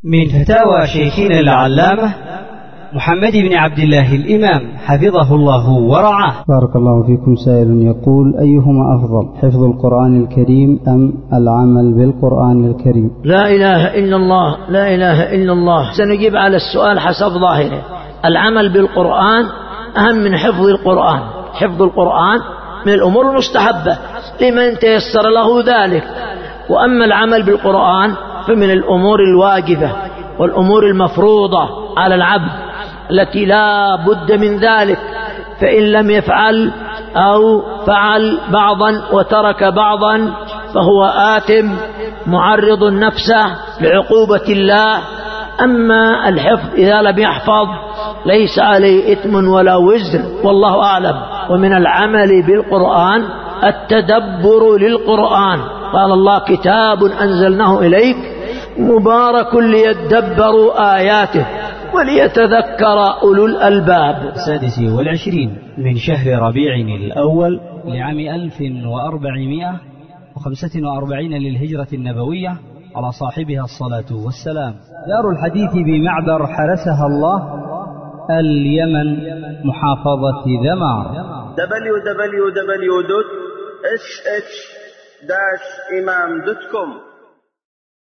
من فتاوى شيخنا العلامة محمد بن عبد الله الإمام حفظه الله ورعاه. بارك الله فيكم. سائل يقول: أيهما أفضل، حفظ القرآن الكريم أم العمل بالقرآن الكريم؟ لا إله إلا الله، لا إله إلا الله. سنجيب على السؤال حسب ظاهره. العمل بالقرآن أهم من حفظ القرآن. حفظ القرآن من الأمور المستحبة لمن تيسر له ذلك، وأما العمل بالقرآن فمن الأمور الواجبة والأمور المفروضة على العبد التي لا بد من ذلك، فإن لم يفعل أو فعل بعضا وترك بعضا فهو آثم معرض نفسه لعقوبة الله. أما الحفظ إذا لم يحفظ ليس عليه إثم ولا وزر، والله أعلم. ومن العمل بالقرآن التدبر للقرآن. قال الله: كتاب أنزلناه إليك مبارك ليدبروا آياته وليتذكر أولو الألباب. 26 من شهر ربيع الأول لعام 1445 للهجرة النبوية على صاحبها الصلاة والسلام. دار الحديث بمعبر حرسها الله، اليمن، محافظة ذمار. www.sh-imam.com